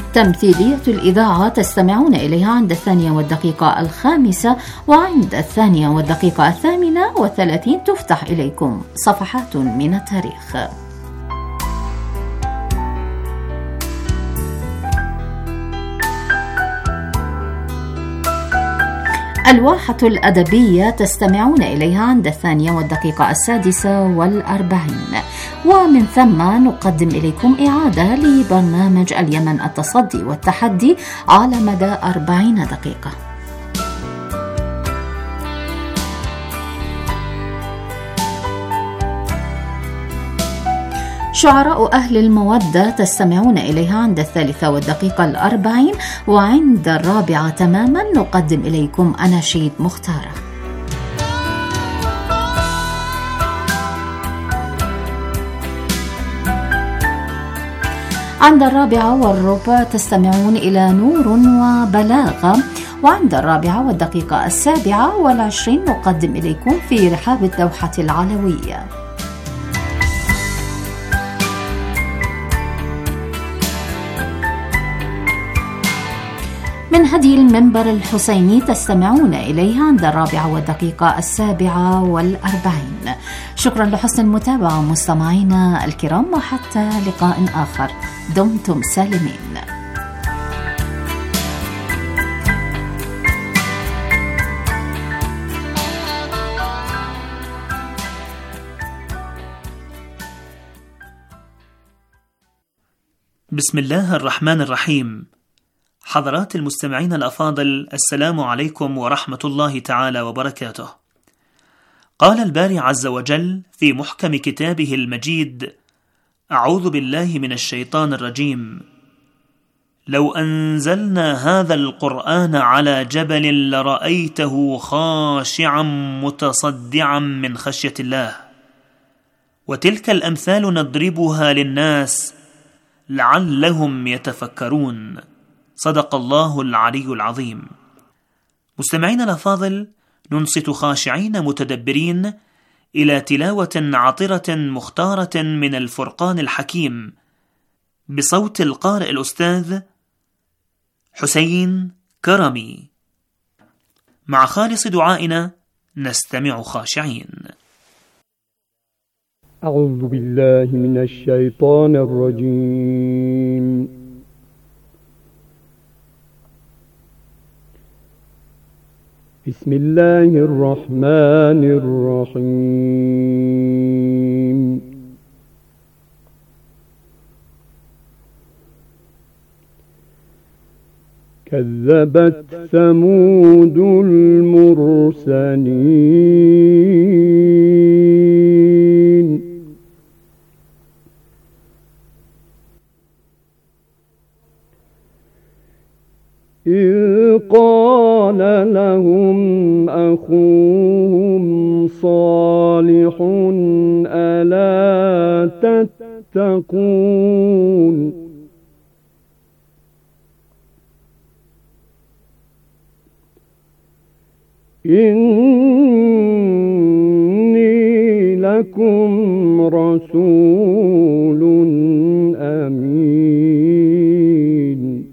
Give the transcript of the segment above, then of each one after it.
تمثيلية الإذاعة تستمعون إليها عند 1:05 وعند 1:38 تفتح إليكم صفحات من التاريخ. الواحة الأدبية تستمعون إليها عند 1:46 ومن ثم نقدم إليكم إعادة لبرنامج اليمن التصدي والتحدي على مدى 40 دقيقة. شعراء أهل المودة تستمعون إليها عند 1:43 وعند 4 تماما نقدم إليكم أناشيد مختارة. عند 4:15 تستمعون إلى نور وبلاغة وعند 4:27 نقدم إليكم في رحاب الدوحة العلوية. من هدي المنبر الحسيني تستمعون إليها عند 4:47. شكرا لحسن المتابعة مستمعينا الكرام، وحتى لقاء آخر دمتم سالمين. بسم الله الرحمن الرحيم. حضرات المستمعين الأفاضل، السلام عليكم ورحمة الله تعالى وبركاته. قال الباري عز وجل في محكم كتابه المجيد: أعوذ بالله من الشيطان الرجيم. لو أنزلنا هذا القرآن على جبل لرأيته خاشعا متصدعا من خشية الله. وتلك الأمثال نضربها للناس لعلهم يتفكرون. صدق الله العلي العظيم. مستمعين الأفاضل، ننصت خاشعين متدبرين إلى تلاوة عطرة مختارة من الفرقان الحكيم بصوت القارئ الأستاذ حسين كرمي. مع خالص دعائنا نستمع خاشعين. أعوذ بالله من الشيطان الرجيم. بسم الله الرحمن الرحيم. كذبت ثمود المرسلين. إذ قال لهم أخوهم صالح ألا تتقون إني لكم رسول أمين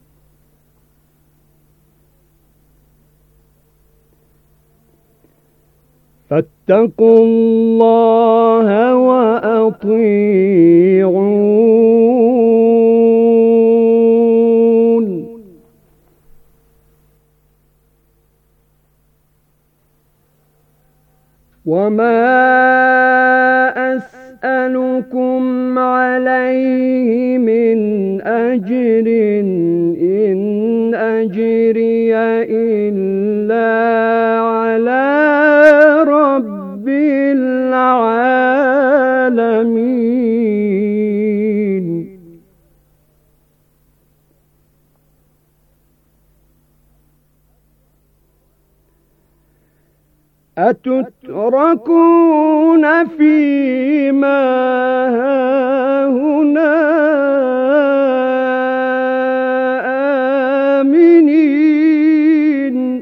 فاتقوا الله وأطيعون وما أسألكم عليه من أجر إن أجري إلا على رب العالمين. أتتركون فيما هاهنا آمنين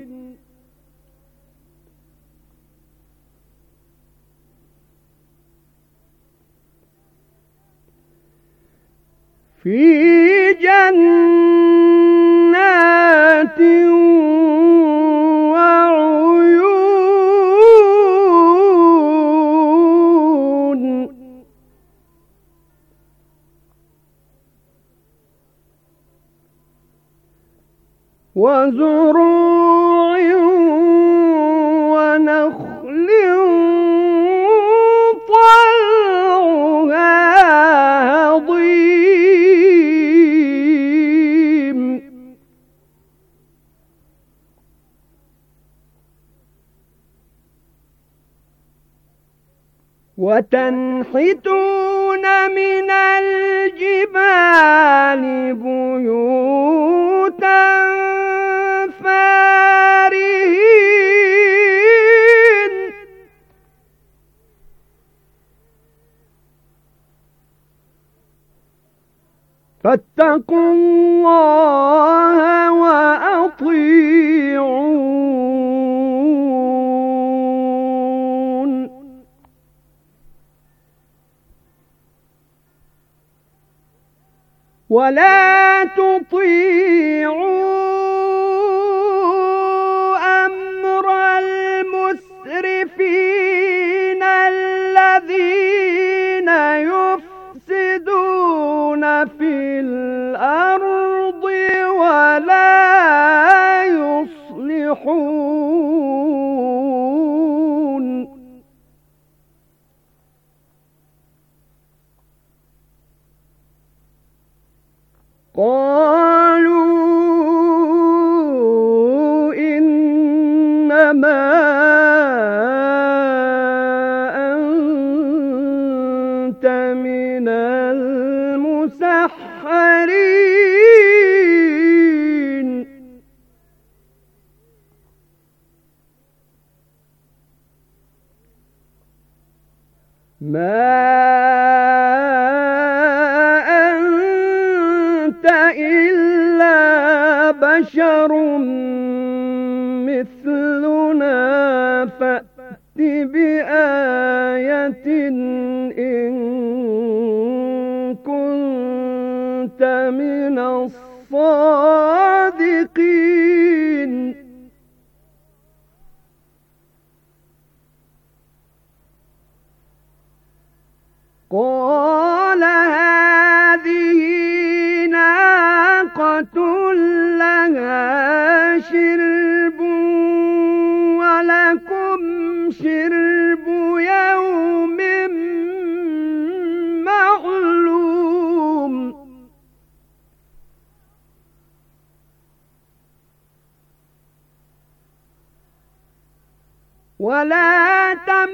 في جنة وزروع ونخل طلعها هضيم وتنحتون من الجبال بيوتا فارهين فاتقوا الله وأطيعون ولا تطيعوا أمر المسرفين الذين يفسدون في الأرض ولا يصلحون قالوا إنما أنت من المسحرين ما إلا بشر مثلنا فأت بآية إن كنت من الصادقين قال هذه ناقة لها شرب ولكم شرب يوم معلوم ولا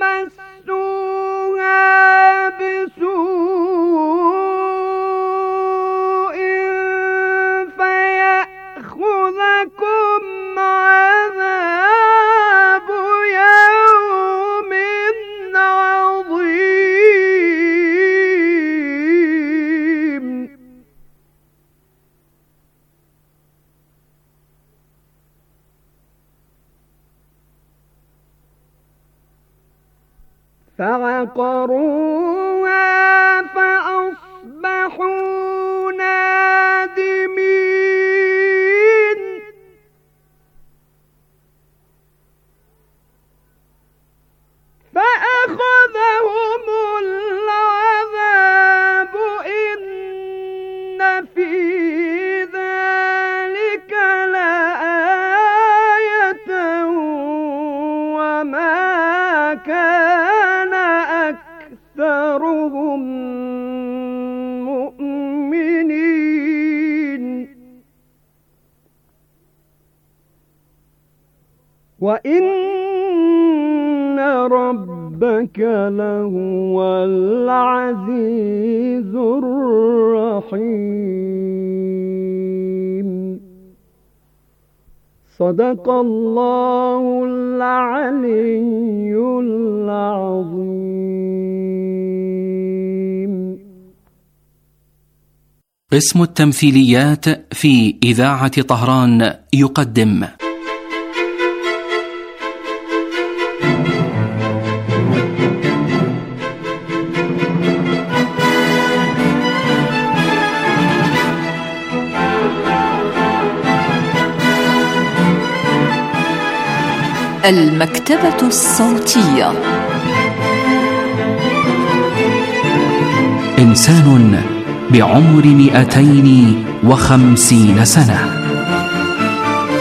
تمسوها بسوء فيأخذكم عذاب يوم عظيم فعقروها فأصبحوا نادمين فأخذهم العذاب إن في ذلك لآية وما كان أكثرهم مؤمنين وإن ربك لهو العزيز الرحيم صدق الله العلي العظيم. قسم التمثيليات في إذاعة طهران يقدم المكتبة الصوتية. إنسان بعمر 250 سنة.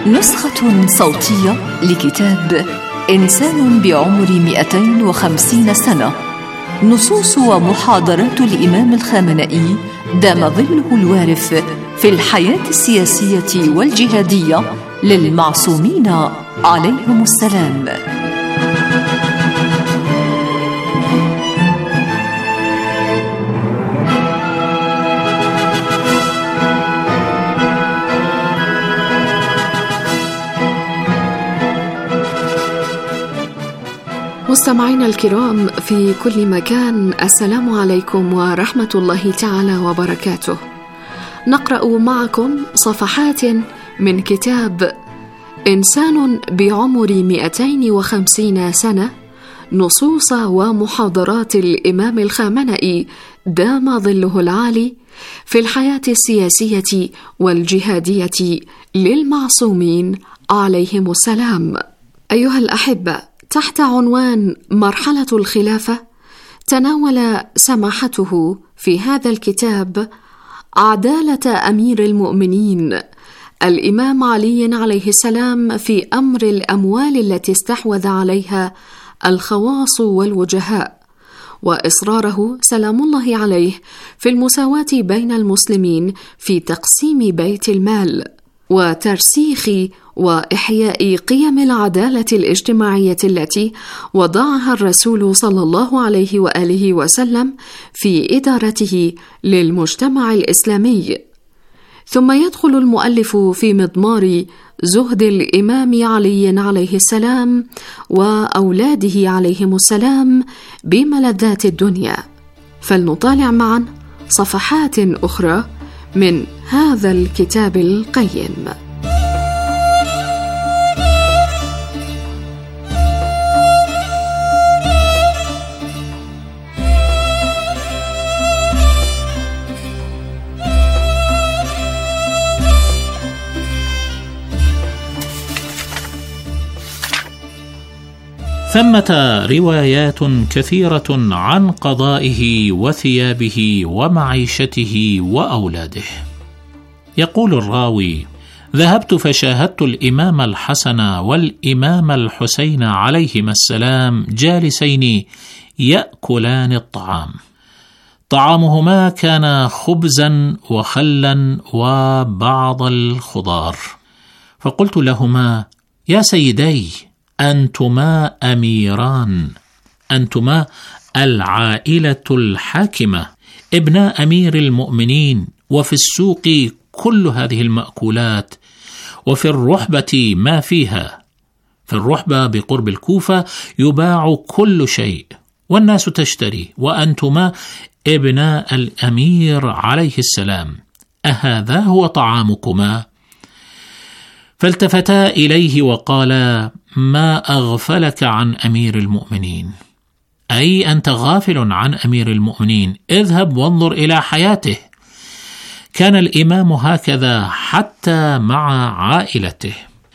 نسخة صوتية لكتاب إنسان بعمر 250 سنة، نصوص ومحاضرات الإمام الخامنئي دام ظله الوارف في الحياة السياسية والجهادية للمعصومين عليهم السلام. مستمعينا الكرام في كل مكان، السلام عليكم ورحمة الله تعالى وبركاته. نقرأ معكم صفحات من كتاب إنسان بعمر 250 سنة، نصوص ومحاضرات الإمام الخامنئي دام ظله العالي في الحياة السياسية والجهادية للمعصومين عليهم السلام. أيها الأحبة، تحت عنوان مرحلة الخلافة تناول سماحته في هذا الكتاب عدالة أمير المؤمنين الإمام علي عليه السلام في أمر الأموال التي استحوذ عليها الخواص والوجهاء، وإصراره سلام الله عليه في المساواة بين المسلمين في تقسيم بيت المال، وترسيخ وإحياء قيم العدالة الاجتماعية التي وضعها الرسول صلى الله عليه وآله وسلم في إدارته للمجتمع الإسلامي. ثم يدخل المؤلف في مضمار زهد الإمام علي عليه السلام وأولاده عليهم السلام بملذات الدنيا. فلنطالع معا صفحات أخرى من هذا الكتاب القيم. ثمة روايات كثيرة عن قضائه وثيابه ومعيشته وأولاده. يقول الراوي: ذهبت فشاهدت الإمام الحسن والإمام الحسين عليهما السلام جالسين يأكلان الطعام. طعامهما كان خبزا وخلا وبعض الخضار، فقلت لهما: يا سيدي، أنتما أميران، أنتما العائلة الحاكمة، ابناء أمير المؤمنين، وفي السوق كل هذه المأكولات، وفي الرحبة ما فيها. في الرحبة بقرب الكوفة يباع كل شيء والناس تشتري، وأنتما ابناء الأمير عليه السلام، أهذا هو طعامكما؟ فالتفتا إليه وقالا: ما أغفلك عن أمير المؤمنين؟ أي أنت غافل عن أمير المؤمنين، اذهب وانظر إلى حياته. كان الإمام هكذا حتى مع عائلته.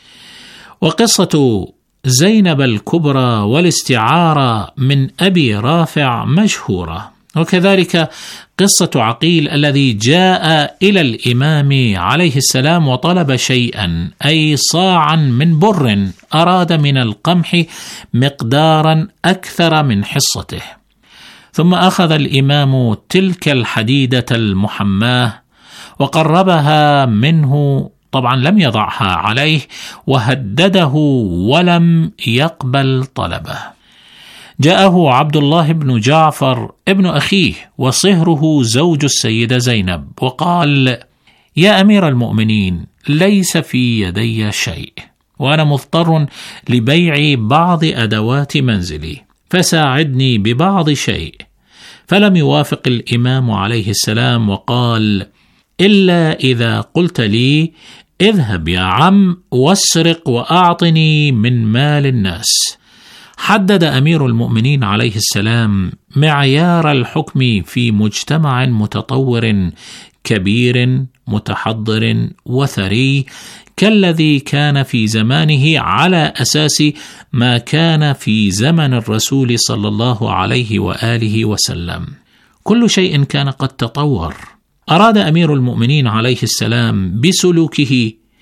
وقصة زينب الكبرى والاستعارة من أبي رافع مشهورة، وكذلك قصة عقيل الذي جاء إلى الإمام عليه السلام وطلب شيئا، أي صاعا من بر، أراد من القمح مقدارا أكثر من حصته. ثم أخذ الإمام تلك الحديدة المحماة وقربها منه، طبعا لم يضعها عليه، وهدده ولم يقبل طلبه. جاءه عبد الله بن جعفر ابن أخيه وصهره زوج السيدة زينب، وقال: يا أمير المؤمنين، ليس في يدي شيء، وأنا مضطر لبيع بعض أدوات منزلي، فساعدني ببعض شيء. فلم يوافق الإمام عليه السلام وقال: إلا إذا قلت لي اذهب يا عم واسرق وأعطني من مال الناس. حدد أمير المؤمنين عليه السلام معيار الحكم في مجتمع متطور كبير متحضر وثري كالذي كان في زمانه، على أساس ما كان في زمن الرسول صلى الله عليه وآله وسلم. كل شيء كان قد تطور. أراد أمير المؤمنين عليه السلام بسلوكه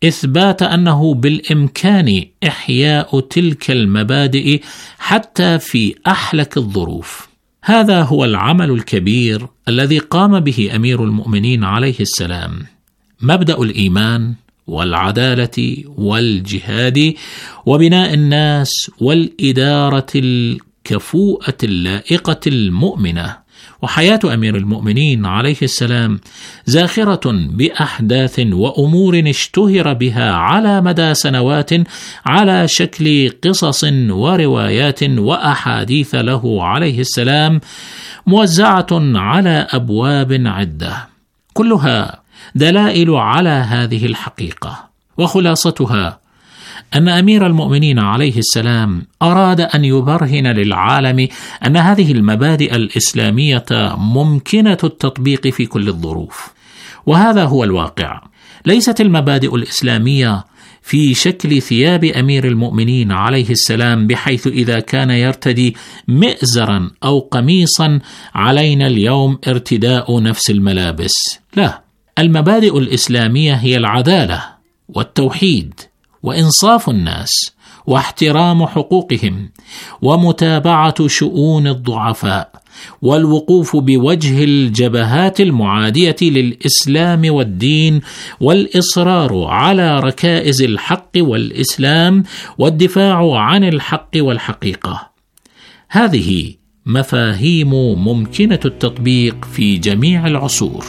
إثبات أنه بالإمكان إحياء تلك المبادئ حتى في أحلك الظروف. هذا هو العمل الكبير الذي قام به أمير المؤمنين عليه السلام، مبدأ الإيمان والعدالة والجهاد وبناء الناس والإدارة الكفؤة اللائقة المؤمنة. وحياة أمير المؤمنين عليه السلام زاخرة بأحداث وأمور اشتهر بها على مدى سنوات على شكل قصص وروايات وأحاديث له عليه السلام، موزعة على أبواب عدة، كلها دلائل على هذه الحقيقة. وخلاصتها أن أمير المؤمنين عليه السلام أراد أن يبرهن للعالم أن هذه المبادئ الإسلامية ممكنة التطبيق في كل الظروف، وهذا هو الواقع. ليست المبادئ الإسلامية في شكل ثياب أمير المؤمنين عليه السلام، بحيث إذا كان يرتدي مئزرا أو قميصا علينا اليوم ارتداء نفس الملابس. لا، المبادئ الإسلامية هي العدالة والتوحيد وإنصاف الناس واحترام حقوقهم ومتابعة شؤون الضعفاء والوقوف بوجه الجبهات المعادية للإسلام والدين والإصرار على ركائز الحق والإسلام والدفاع عن الحق والحقيقة. هذه مفاهيم ممكنة التطبيق في جميع العصور.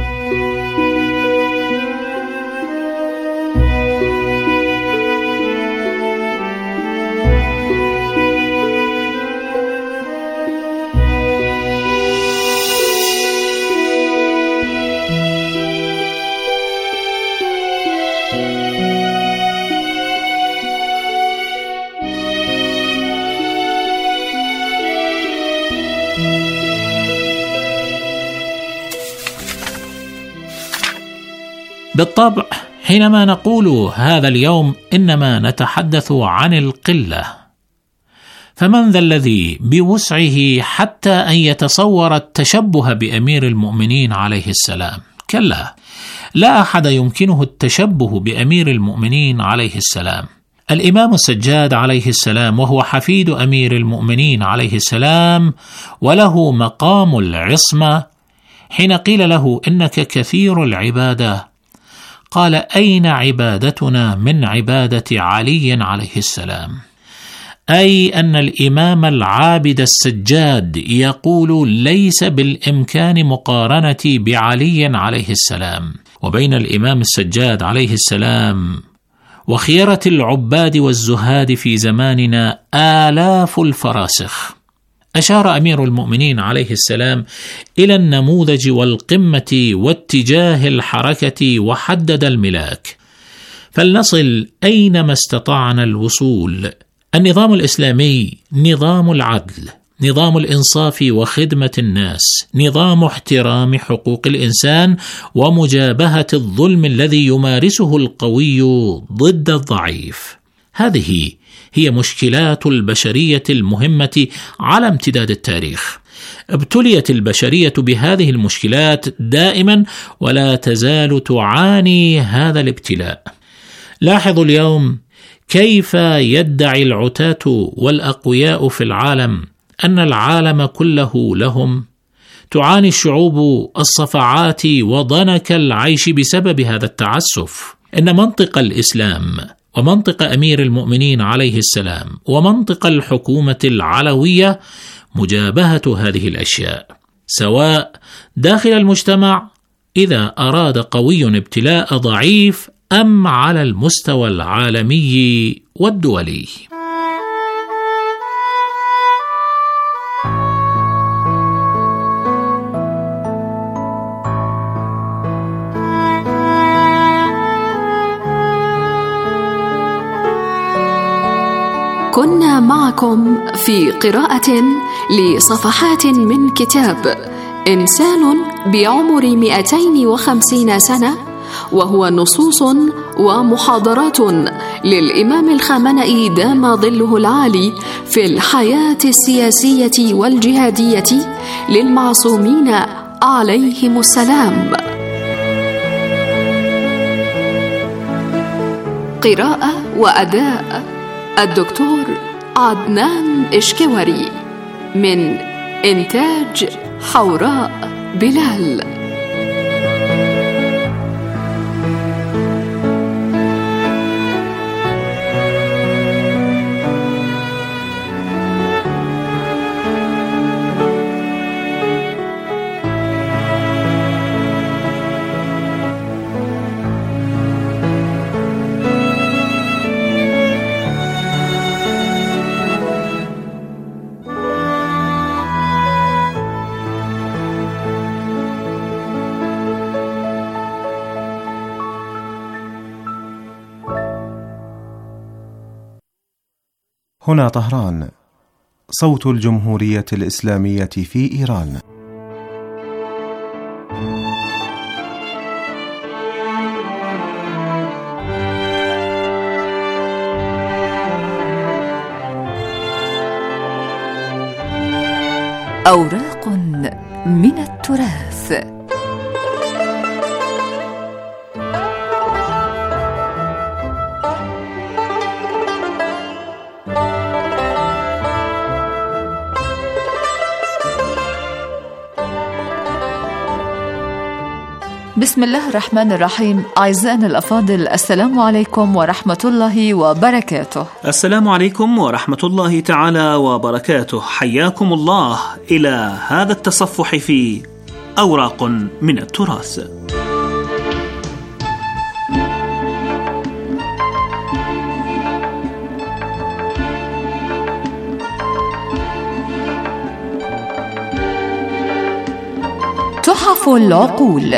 بالطبع حينما نقول هذا اليوم إنما نتحدث عن القلة، فمن ذا الذي بوسعه حتى أن يتصور التشبه بأمير المؤمنين عليه السلام؟ كلا، لا أحد يمكنه التشبه بأمير المؤمنين عليه السلام. الإمام السجاد عليه السلام وهو حفيد أمير المؤمنين عليه السلام وله مقام العصمة، حين قيل له إنك كثير العبادة قال: أين عبادتنا من عبادة علي عليه السلام؟ أي أن الإمام العابد السجاد يقول ليس بالإمكان مقارنتي بعلي عليه السلام. وبين الإمام السجاد عليه السلام وخيرة العباد والزهاد في زماننا آلاف الفراسخ. أشار أمير المؤمنين عليه السلام إلى النموذج والقمة واتجاه الحركة وحدد الملاك، فلنصل أينما استطعنا الوصول. النظام الإسلامي نظام العدل، نظام الإنصاف وخدمة الناس، نظام احترام حقوق الإنسان ومجابهة الظلم الذي يمارسه القوي ضد الضعيف. هذه هي مشكلات البشرية المهمة على امتداد التاريخ. ابتليت البشرية بهذه المشكلات دائما ولا تزال تعاني هذا الابتلاء. لاحظوا اليوم كيف يدعي العتاة والأقوياء في العالم أن العالم كله لهم. تعاني الشعوب الصفعات وضنك العيش بسبب هذا التعسف. إن منطق الإسلام ومنطق أمير المؤمنين عليه السلام ومنطق الحكومة العلوية مجابهة هذه الأشياء، سواء داخل المجتمع إذا أراد قوي ابتلاء ضعيف أم على المستوى العالمي والدولي. كنا معكم في قراءة لصفحات من كتاب إنسان بعمر 250 سنة، وهو نصوص ومحاضرات للإمام الخامنئي دام ظله العالي في الحياة السياسية والجهادية للمعصومين عليهم السلام. قراءة وأداء الدكتور عدنان إشكواري، من إنتاج حوراء بلال. هنا طهران، صوت الجمهورية الإسلامية في إيران. أوراق من التراث. بسم الله الرحمن الرحيم. أعزائنا الأفاضل، السلام عليكم ورحمة الله وبركاته. السلام عليكم ورحمة الله تعالى وبركاته. حياكم الله إلى هذا التصفح في أوراق من التراث. تحف العقول.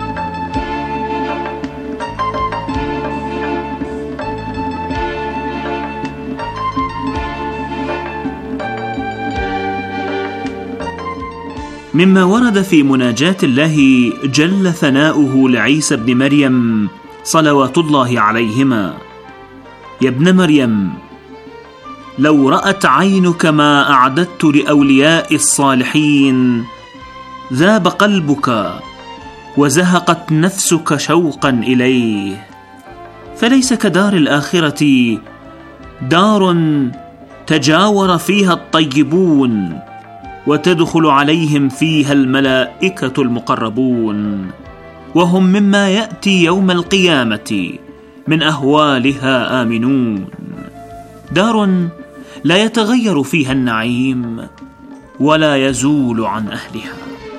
مما ورد في مناجاة الله جل ثناؤه لعيسى ابن مريم صلوات الله عليهما: يا ابن مريم، لو رأت عينك ما أعددت لأولياء الصالحين ذاب قلبك وزهقت نفسك شوقا إليه، فليس كدار الآخرة دار تجاور فيها الطيبون وتدخل عليهم فيها الملائكة المقربون، وهم مما يأتي يوم القيامة من أهوالها آمنون. دار لا يتغير فيها النعيم ولا يزول عن أهلها.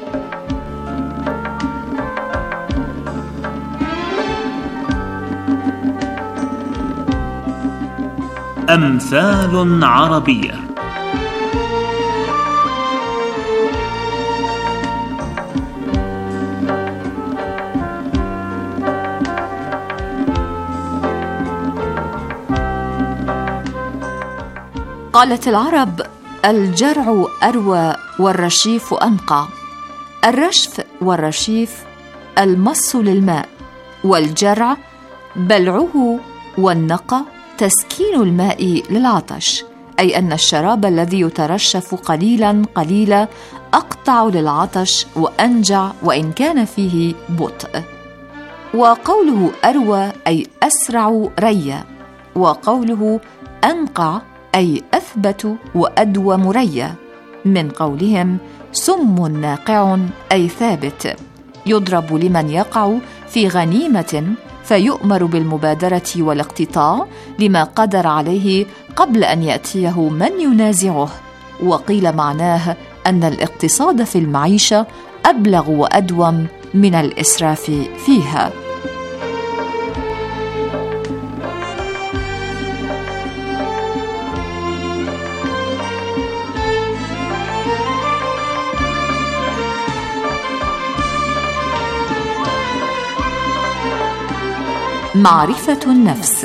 أمثال عربية. قالت العرب: الجرع أروى والرشيف أنقى. الرشف والرشيف المص للماء، والجرع بلعه، والنقى تسكين الماء للعطش، أي أن الشراب الذي يترشف قليلا قليلا أقطع للعطش وأنجع وإن كان فيه بطء. وقوله أروى أي أسرع ريا، وقوله أنقع أي أثبت وأدوم ريا، من قولهم سم ناقع أي ثابت، يضرب لمن يقع في غنيمة فيؤمر بالمبادرة والاقتطاع لما قدر عليه قبل أن يأتيه من ينازعه. وقيل معناه أن الاقتصاد في المعيشة أبلغ وأدوم من الإسراف فيها. معرفة النفس.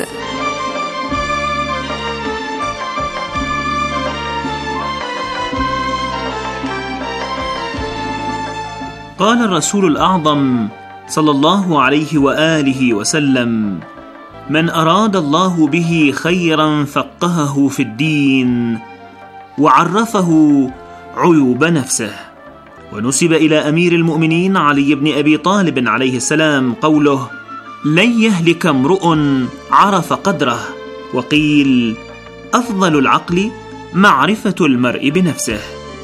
قال الرسول الأعظم صلى الله عليه وآله وسلم: من أراد الله به خيرا فقهه في الدين وعرفه عيوب نفسه. ونسب إلى أمير المؤمنين علي بن أبي طالب عليه السلام قوله: لن يهلك امرؤ عرف قدره. وقيل أفضل العقل معرفة المرء بنفسه.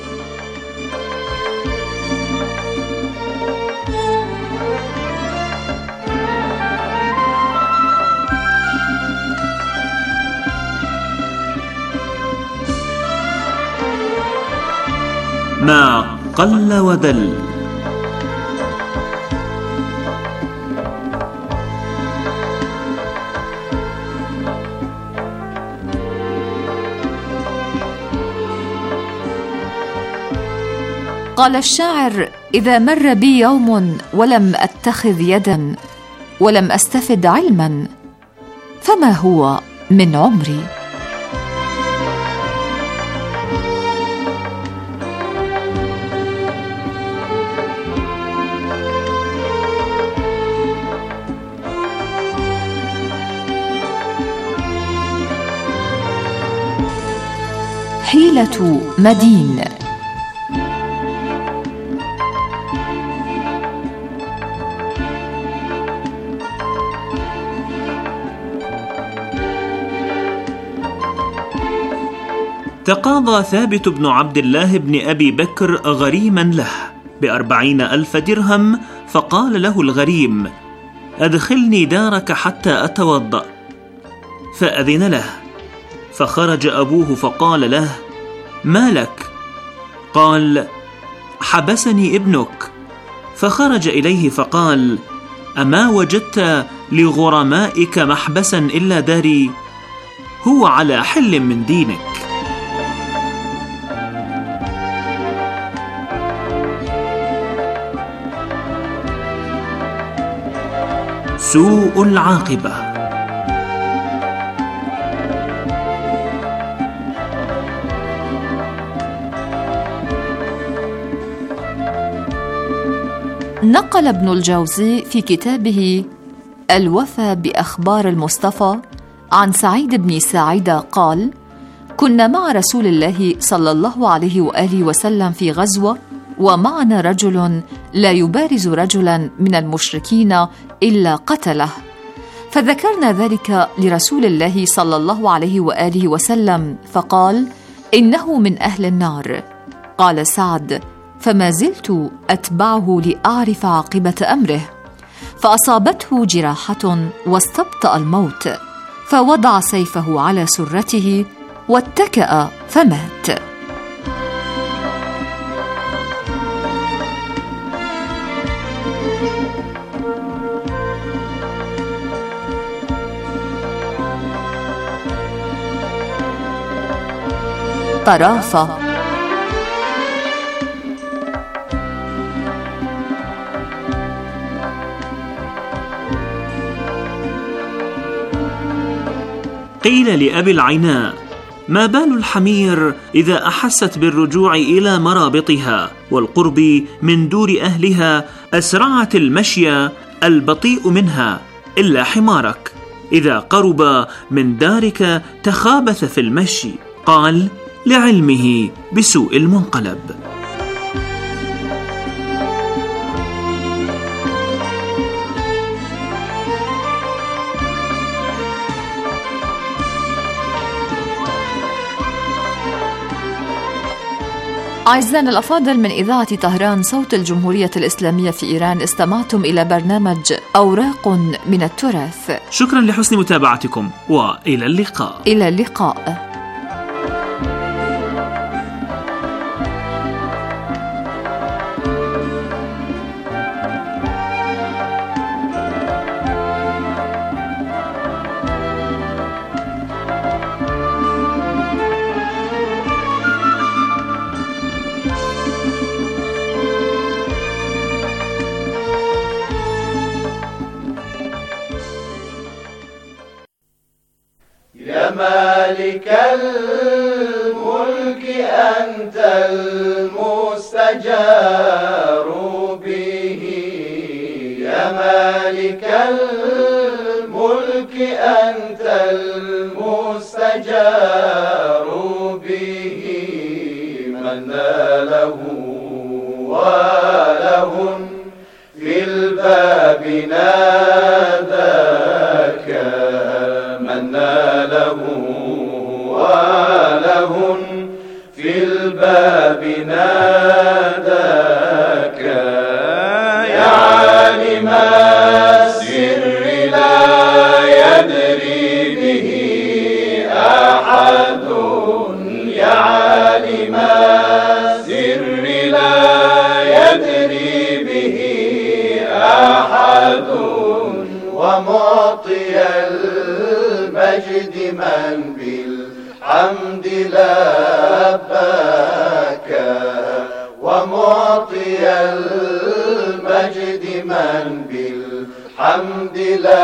ما قل ودل. قال الشاعر: إذا مر بي يوم ولم أتخذ يدا ولم أستفد علما فما هو من عمري. حيلة مدين. تقاضى ثابت بن عبد الله بن أبي بكر غريما له ب40,000 درهم، فقال له الغريم: أدخلني دارك حتى أتوضأ. فأذن له، فخرج أبوه فقال له: ما لك؟ قال: حبسني ابنك. فخرج إليه فقال: أما وجدت لغرمائك محبسا إلا داري؟ هو على حل من دينك. سوء العاقبة. نقل ابن الجوزي في كتابه الوفى بأخبار المصطفى عن سعيد بن ساعدة قال: كنا مع رسول الله صلى الله عليه وآله وسلم في غزوة، ومعنا رجل لا يبارز رجلا من المشركين إلا قتله، فذكرنا ذلك لرسول الله صلى الله عليه وآله وسلم فقال: إنه من أهل النار. قال سعد: فما زلت أتبعه لأعرف عاقبة أمره، فأصابته جراحة واستبطأ الموت، فوضع سيفه على سرته واتكأ فمات. طرافة. قيل لأبي العيناء: ما بال الحمير إذا أحست بالرجوع إلى مرابطها والقرب من دور أهلها أسرعت المشي البطيء منها، إلا حمارك إذا قرب من دارك تخابث في المشي. قال: لعلمه بسوء المنقلب. أعزائنا الأفاضل، من إذاعة طهران صوت الجمهورية الإسلامية في إيران، استمعتم إلى برنامج أوراق من التراث. شكرا لحسن متابعتكم، وإلى اللقاء. إلى اللقاء. مالك الملك أنت المستجار به، يا مالك الملك أنت المستجار به، من ناله وله في الباب نادى المجد من بالحمد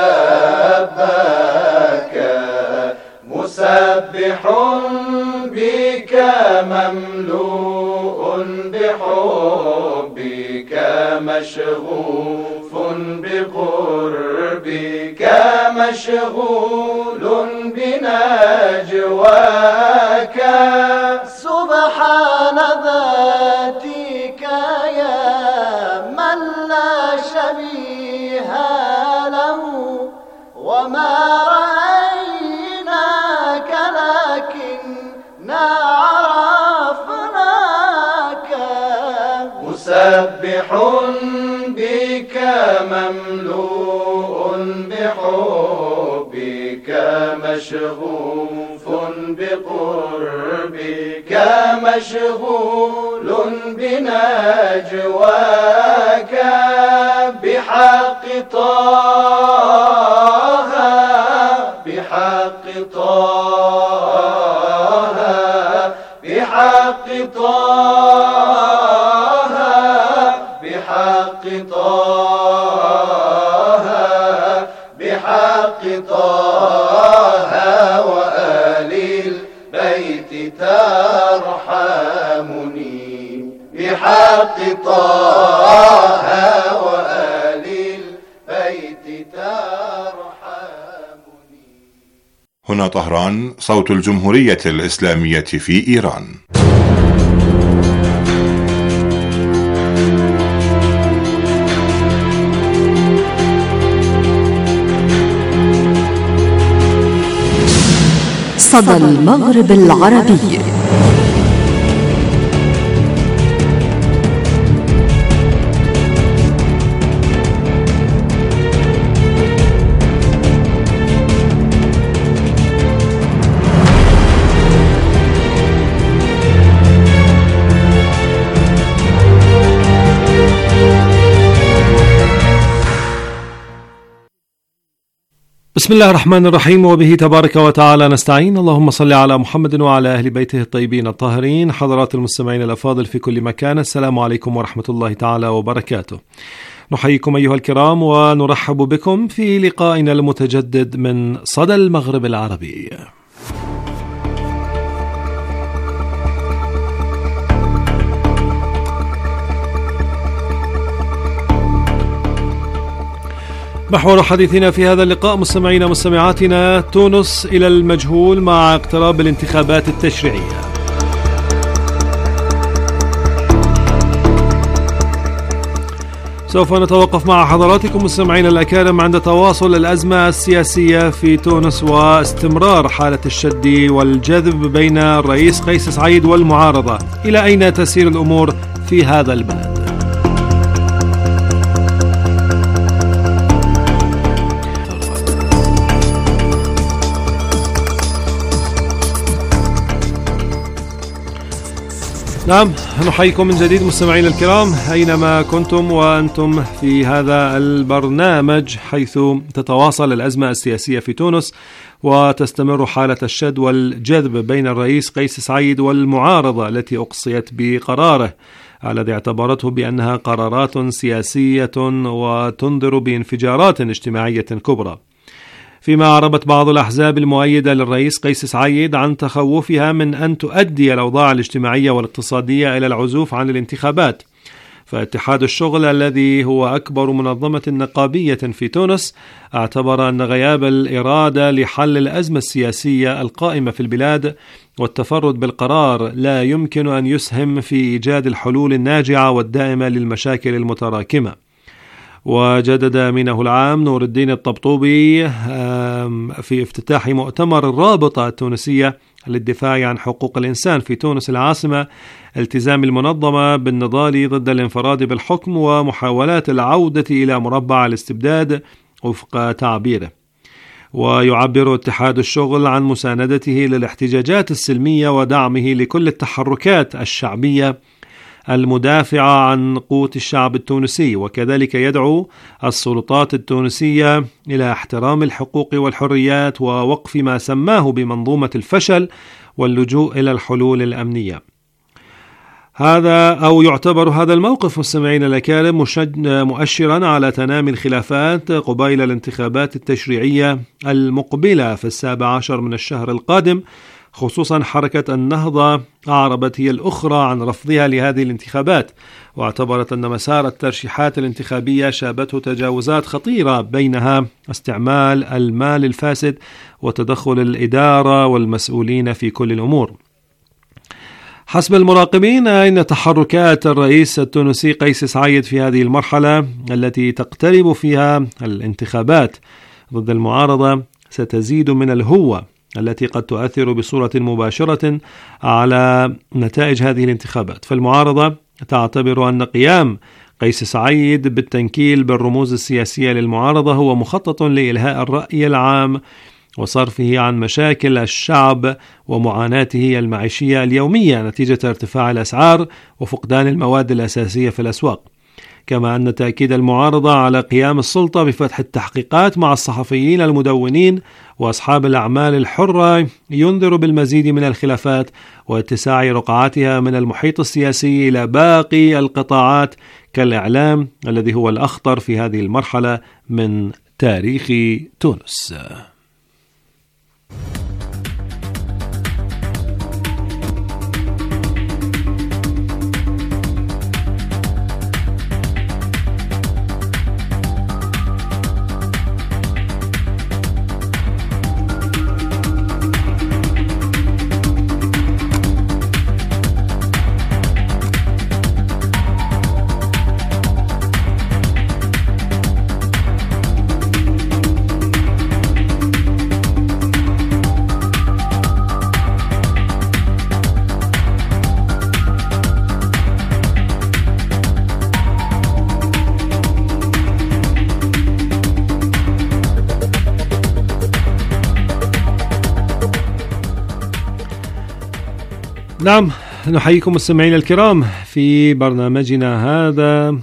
لباك مسبح بك مملوء بحبك مشغوف بقربك مشغول بنجواك سبحان ذاتك يا من لا شبيه له وما رأيناك لكننا عرفناك مسبح بك مملوء بحبك مشغوف بقربك مشغول بنجواك بحق طه بحق طه بحق طه بحق طه بحق طه وآل البيت ترحمني بحق طه وآل البيت ترحمني. هنا طهران، صوت الجمهورية الإسلامية في إيران. صدى المغرب العربي. بسم الله الرحمن الرحيم، وبه تبارك وتعالى نستعين. اللهم صل على محمد وعلى أهل بيته الطيبين الطاهرين. حضرات المستمعين الأفاضل في كل مكان، السلام عليكم ورحمة الله تعالى وبركاته. نحييكم أيها الكرام ونرحب بكم في لقائنا المتجدد من صدى المغرب العربي. محور حديثنا في هذا اللقاء مستمعينا مستمعاتنا تونس إلى المجهول مع اقتراب الانتخابات التشريعية. سوف نتوقف مع حضراتكم مستمعينا الأكارم عند تواصل الأزمة السياسية في تونس واستمرار حالة الشد والجذب بين الرئيس قيس سعيد والمعارضة. إلى أين تسير الأمور في هذا البلد؟ نعم، نحييكم من جديد مستمعينا الكرام أينما كنتم وأنتم في هذا البرنامج، حيث تتواصل الأزمة السياسية في تونس وتستمر حالة الشد والجذب بين الرئيس قيس سعيد والمعارضة التي أقصيت بقراره الذي اعتبرته بأنها قرارات سياسية وتنذر بانفجارات اجتماعية كبرى. فيما أعربت بعض الأحزاب المؤيدة للرئيس قيس سعيد عن تخوفها من أن تؤدي الأوضاع الاجتماعية والاقتصادية إلى العزوف عن الانتخابات، فاتحاد الشغل الذي هو أكبر منظمة نقابية في تونس اعتبر أن غياب الإرادة لحل الأزمة السياسية القائمة في البلاد والتفرد بالقرار لا يمكن أن يسهم في إيجاد الحلول الناجعة والدائمة للمشاكل المتراكمة. وجدد أمينه العام نور الدين الطبطوبي في افتتاح مؤتمر الرابطة التونسية للدفاع عن حقوق الإنسان في تونس العاصمة التزام المنظمة بالنضال ضد الانفراد بالحكم ومحاولات العودة إلى مربع الاستبداد وفق تعبيره. ويعبر اتحاد الشغل عن مساندته للاحتجاجات السلمية ودعمه لكل التحركات الشعبية المدافعة عن قوت الشعب التونسي، وكذلك يدعو السلطات التونسية إلى احترام الحقوق والحريات ووقف ما سماه بمنظومة الفشل واللجوء إلى الحلول الأمنية. هذا أو يعتبر هذا الموقف مستمعينا الأكارم مؤشرا على تنامي الخلافات قبيل الانتخابات التشريعية المقبلة في 17 من الشهر القادم، خصوصا حركة النهضة أعربت هي الأخرى عن رفضها لهذه الانتخابات، واعتبرت أن مسار الترشيحات الانتخابية شابته تجاوزات خطيرة، بينها استعمال المال الفاسد وتدخل الإدارة والمسؤولين في كل الأمور. حسب المراقبين إن تحركات الرئيس التونسي قيس سعيد في هذه المرحلة التي تقترب فيها الانتخابات ضد المعارضة ستزيد من الهوة التي قد تؤثر بصورة مباشرة على نتائج هذه الانتخابات. فالمعارضة تعتبر أن قيام قيس سعيد بالتنكيل بالرموز السياسية للمعارضة هو مخطط لإلهاء الرأي العام وصرفه عن مشاكل الشعب ومعاناته المعيشية اليومية نتيجة ارتفاع الأسعار وفقدان المواد الأساسية في الأسواق. كما أن تأكيد المعارضة على قيام السلطة بفتح التحقيقات مع الصحفيين المدونين وأصحاب الأعمال الحرة ينذر بالمزيد من الخلافات واتساع رقعاتها من المحيط السياسي إلى باقي القطاعات كالإعلام الذي هو الأخطر في هذه المرحلة من تاريخ تونس. نعم، نحييكم مستمعينا الكرام في برنامجنا هذا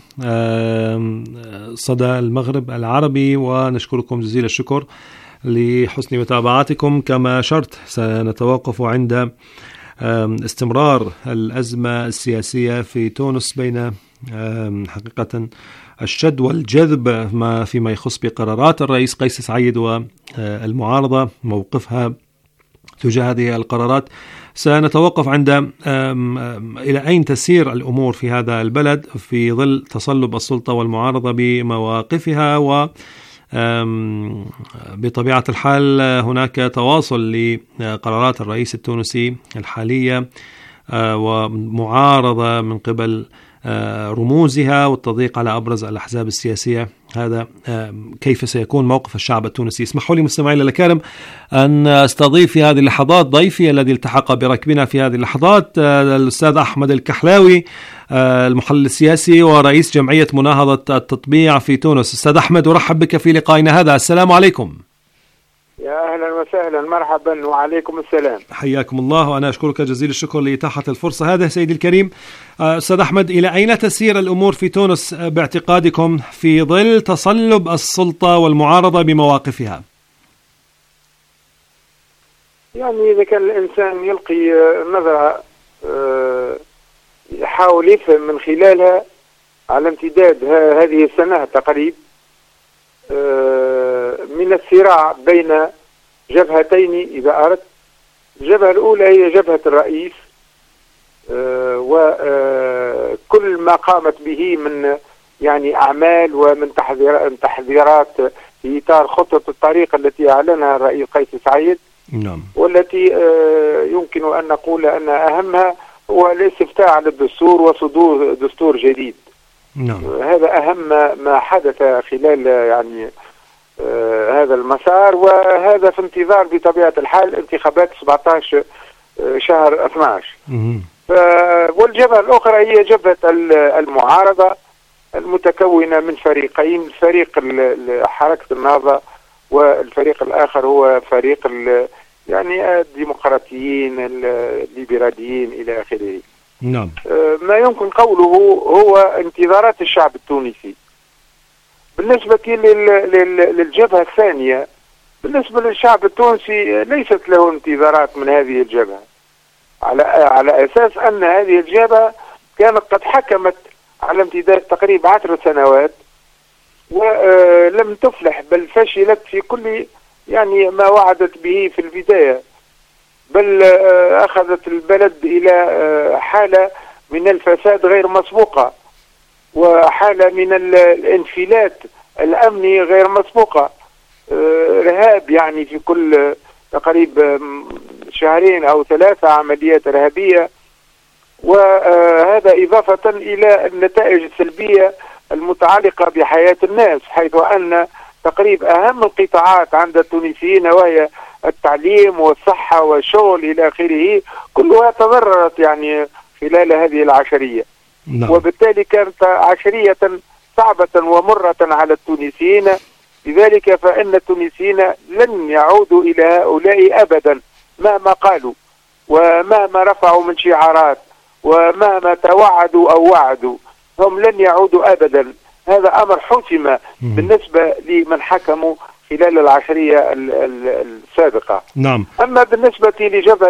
صدى المغرب العربي، ونشكركم جزيل الشكر لحسن متابعتكم. كما شرط سنتوقف عند استمرار الأزمة السياسية في تونس بين حقيقة الشد والجذب فيما يخص بقرارات الرئيس قيس سعيد والمعارضة موقفها تجاه هذه القرارات. سنتوقف عند إلى أين تسير الأمور في هذا البلد في ظل تصلب السلطة والمعارضة بمواقفها، وبطبيعة الحال هناك تواصل لقرارات الرئيس التونسي الحالية ومعارضة من قبل رموزها والتضييق على أبرز الأحزاب السياسية. هذا كيف سيكون موقف الشعب التونسي؟ اسمحوا لي مستمعينا الكرام أن أستضيف في هذه اللحظات ضيفي الذي التحق بركبنا في هذه اللحظات، الأستاذ أحمد الكحلاوي، المحلل السياسي ورئيس جمعية مناهضة التطبيع في تونس. أستاذ أحمد، أرحب بك في لقائنا هذا. السلام عليكم. يا أهلا وسهلا، مرحبا وعليكم السلام. حياكم الله، وأنا أشكرك جزيل الشكر لإتاحة الفرصة هذا. سيدي الكريم أستاذ أحمد، إلى أين تسير الأمور في تونس باعتقادكم في ظل تصلب السلطة والمعارضة بمواقفها؟ يعني إذا كان الإنسان يلقي نظرة يحاول يفهم من خلالها على امتداد هذه السنة تقريبا من الصراع بين جبهتين إذا أردت. الجبهة الأولى هي جبهة الرئيس وكل ما قامت به من يعني أعمال ومن تحذيرات في إطار خطة الطريق التي أعلنها الرئيس قيس سعيد. نعم. والتي يمكن أن نقول أن أهمها هو الاستفتاء على الدستور وصدور دستور جديد. نعم. هذا أهم ما حدث خلال يعني هذا المسار، وهذا في انتظار بطبيعة الحال انتخابات 17 شهر 12. والجبهة الأخرى هي جبهة المعارضة المتكونة من فريقين، فريق حركة النهضة والفريق الآخر هو فريق يعني الديمقراطيين الليبراليين إلى آخره. نعم. ما يمكن قوله هو انتظارات الشعب التونسي. بالنسبة للجبهة الثانية، بالنسبة للشعب التونسي ليست له انتظارات من هذه الجبهة، على أساس أن هذه الجبهة كانت قد حكمت على امتداد تقريبا 10 سنوات ولم تفلح، بل فشلت في كل يعني ما وعدت به في البداية، بل أخذت البلد إلى حالة من الفساد غير مسبوقة وحالة من الانفلات الأمني غير مسبوقة، إرهاب يعني في كل تقريبا 2 أو 3 عمليات إرهابية، وهذا إضافة إلى النتائج السلبية المتعلقة بحياة الناس، حيث أن تقريبا أهم القطاعات عند التونسيين وهي التعليم والصحة والشغل إلى آخره كلها تضررت يعني خلال هذه العشرية. وبالتالي كانت عشرية صعبة ومرة على التونسيين، لذلك فإن التونسيين لن يعودوا إلى هؤلاء أبدا مهما قالوا ومهما رفعوا من شعارات ومهما توعدوا أو وعدوا، هم لن يعودوا أبدا. هذا أمر حسم بالنسبة لمن حكموا خلال العشرية السابقة. نعم. أما بالنسبة لجبهة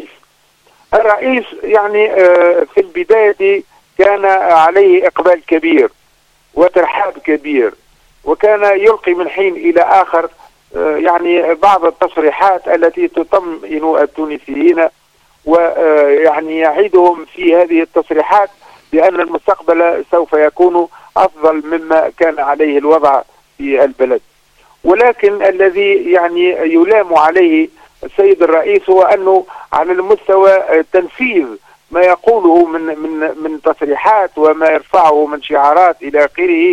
الرئيس يعني في البداية كان عليه إقبال كبير وترحاب كبير، وكان يلقي من حين إلى آخر يعني بعض التصريحات التي تطمئن التونسيين، ويعني يعيدهم في هذه التصريحات بأن المستقبل سوف يكون أفضل مما كان عليه الوضع في البلد. ولكن الذي يعني يلام عليه السيد الرئيس هو أنه على المستوى تنفيذ ما يقوله من تصريحات وما يرفعه من شعارات إلى آخره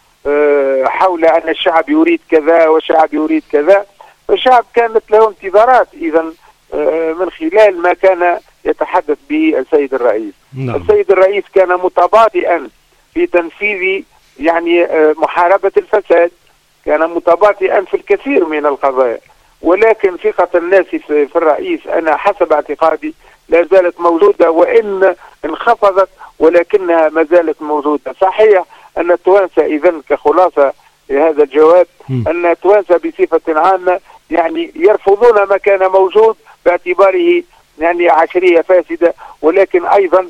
حول أن الشعب يريد كذا والشعب يريد كذا، فالشعب كانت له انتظارات إذا من خلال ما كان يتحدث به السيد الرئيس. السيد الرئيس كان متباطئا في تنفيذ يعني محاربة الفساد، كان متباطئا في الكثير من القضايا، ولكن ثقة الناس في الرئيس أنا حسب اعتقادي لا زالت موجودة وإن انخفضت، ولكنها ما زالت موجودة. صحيح أن التوانسة إذن كخلاصة لهذا الجواب أن التوانسة بصفة عامة يعني يرفضون ما كان موجود باعتباره يعني عشرية فاسدة، ولكن أيضا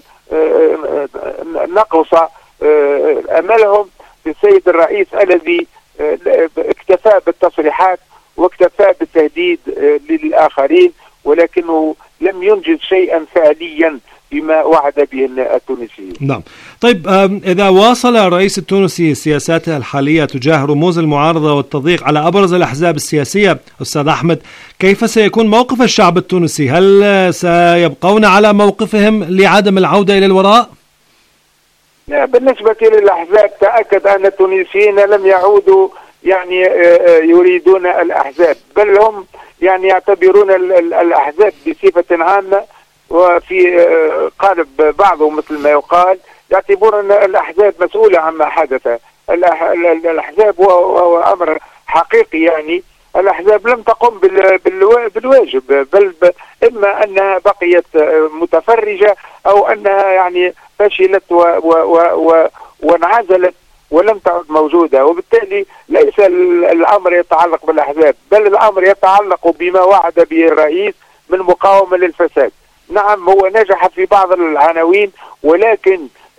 نقص أملهم بالسيد الرئيس الذي اكتفى بالتصريحات واكتفى بالتهديد للآخرين، ولكنه لم ينجز شيئا فعليا بما وعد به التونسيين. نعم. طيب إذا واصل الرئيس التونسي سياساته الحالية تجاه رموز المعارضة والتضييق على أبرز الأحزاب السياسية، أستاذ أحمد، كيف سيكون موقف الشعب التونسي؟ هل سيبقون على موقفهم لعدم العودة إلى الوراء؟ بالنسبة للأحزاب تأكد أن التونسيين لم يعودوا يعني يريدون الأحزاب، بل هم يعني يعتبرون الأحزاب بصفة عامة، وفي قالب بعضهم مثل ما يقال يعتبرون أن الأحزاب مسؤولة عما حدث. الأحزاب وهو أمر حقيقي، يعني الأحزاب لم تقم بالواجب، بل إما أنها بقيت متفرجة أو أنها يعني فشلت وانعزلت ولم تعد موجودة، وبالتالي ليس الأمر يتعلق بالأحزاب، بل الأمر يتعلق بما وعد به الرئيس من مقاومة للفساد. نعم هو نجح في بعض العناوين، ولكن